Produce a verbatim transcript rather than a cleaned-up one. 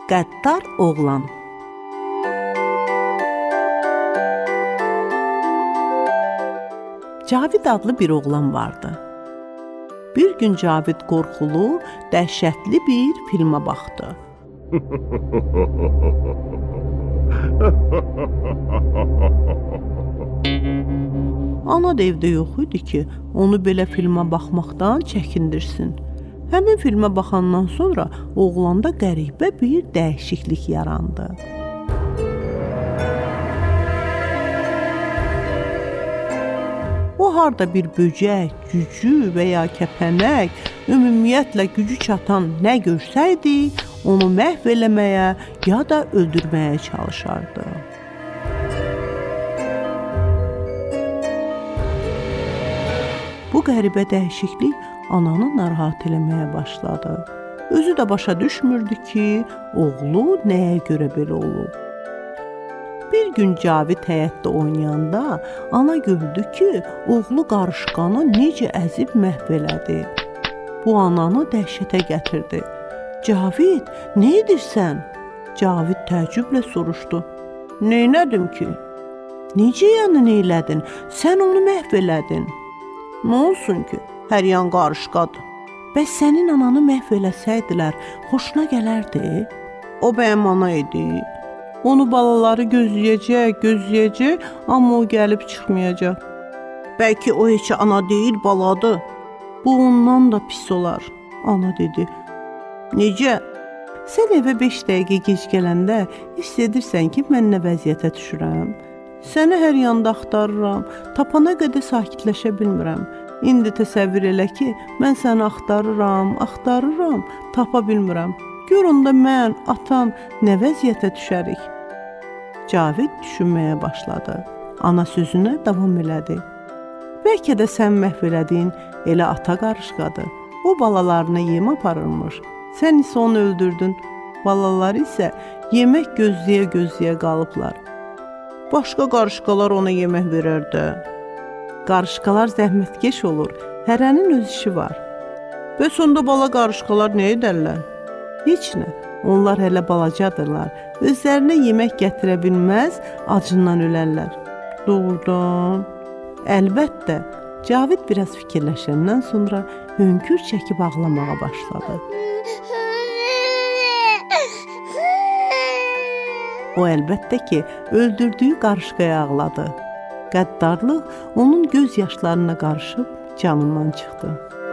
Qəddar oğlan. Cavid adlı bir oğlan vardı. Bir gün Cavid qorxulu, dəhşətli bir filmə baxdı. Ana da evdə yox idi ki, onu belə filmə baxmaqdan çəkindirsin. Həmin filmə baxandan sonra oğlanda qəribə bir dəyişiklik yarandı. O harda bir böcək, cücü və ya kəpənək, ümumiyyətlə gücü çatan nə görsəydi, onu məhv eləməyə ya da öldürməyə çalışardı. Bu qəribə dəyişiklik ananı narahat eləməyə başladı. Özü də başa düşmürdü ki, oğlu nəyə görə belə olub. Bir gün Cavid həyətdə oynayanda ana gördü ki, oğlu qarışqanı necə əzib məhv elədi. Bu ananı dəhşətə gətirdi. Cavid, nə edirsən? Cavid təəccüblə soruşdu. Neynədim ki? Necə yəni neylədin? Sən onu məhv elədin. Nə olsun ki? Hər yan qarışqadır. Bəs sənin ananı məhv eləsəydilər, xoşuna gələrdi? O bəyəm ana idi. Onu balaları gözləyəcək, gözləyəcək, amma o gəlib çıxmayacaq. Bəlkə o heç ana deyil, baladır. Bu ondan da pis olar, ana dedi. Necə? Sən evə beş dəqiqə gec gələndə hiss edirsən ki, mən nə vəziyyətə düşürəm? Səni hər yanda axtarıram, tapana qədər sakitləşə bilmirəm. İndi təsəvvür elə ki, mən səni axtarıram, axtarıram, tapa bilmirəm. Gör onda mən, atam nə vəziyyətə düşərik? Cavid düşünməyə başladı. Ana sözünə davam elədi. Bəlkə də sən məhv elədin, elə ata qarışqadır. O balalarına yem aparırmış. Sən isə onu öldürdün. Balaları isə yemək gözləyə-gözləyə qalıblar. Başqa qarışqalar ona yemək verərdi. Qarışqalar zəhmətkeş olur, hərənin öz işi var. Bəs onda bala qarışqalar nə edərlər? Heç nə, onlar hələ balacadırlar. Özlərinə yemək gətirə bilməz, acından ölərlər. Doğrudan? Əlbəttə, Cavid biraz fikirləşəndən sonra hönkür çəkib ağlamağa başladı. O əlbəttə ki, öldürdüyü qarışqaya ağladı. Qəddarlıq onun göz yaşlarına qarışıb canından çıxdı.